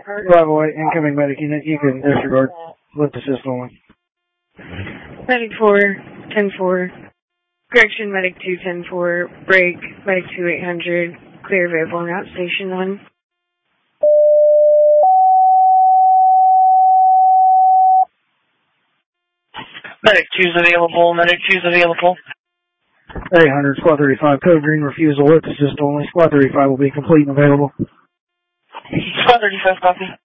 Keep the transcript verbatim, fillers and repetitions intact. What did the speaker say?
five oh eight, incoming medic unit, you can disregard. Lift assist only. Medic four, ten four. Correction, Medic two, ten four. Break, Medic two, eight hundred. Clear available route, Station one. Medic two's available, Medic two's available. eight hundred, Squad thirty-five, code green, refusal, lift assist only. Squad thirty-five will be complete and available. Squad thirty-five, copy.